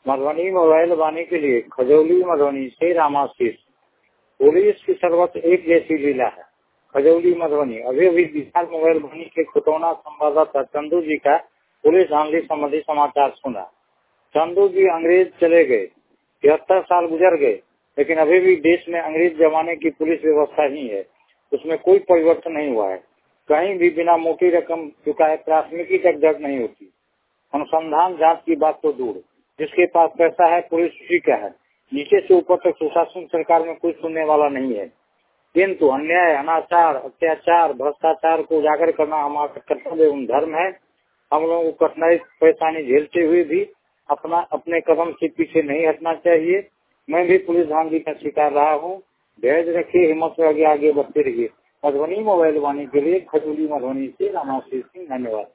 Madhubani mobile वाणी के लिए खजौली मधुबनी से रामाशीष। पुलिस की सर्वत्र एक जैसी लीला है। खजौली मधुबनी। अभी अभी बिहार मोबाइल वाणी के खुटौना संवाददाता चंदू जी का पुलिस धांधली संबंधी समाचार सुना। चंदू जी अंग्रेज चले गए, 73 साल गुजर गए, लेकिन अभी भी देश में अंग्रेज जमाने की पुलिस व्यवस्था ही है, उसमें कोई परिवर्तन नहीं हुआ है। कहीं भी बिना मोटी रकम चुकाए प्राथमिकी तक दर्ज नहीं होती। अनुसंधान जांच की बात तो दूर, जिसके पास पैसा है पुलिस उसी का है। नीचे से ऊपर तक सुशासन सरकार में कोई सुनने वाला नहीं है। किंतु अन्याय, अनाचार, अत्याचार, भ्रष्टाचार को उजागर करना हमारा कर्तव्य एवं धर्म है। हम लोगों को कठिनाई परेशानी झेलते हुए भी अपने कदम से पीछे नहीं हटना चाहिए। मैं भी पुलिस धांधली का शिकार रहा हूँ। धैर्य रखिए, हिम्मत से आगे बढ़ते रहिए। मधुबनी मोबाइल वाणी के लिए खजौली मधुबनी से रामाशीष सिंह। धन्यवाद।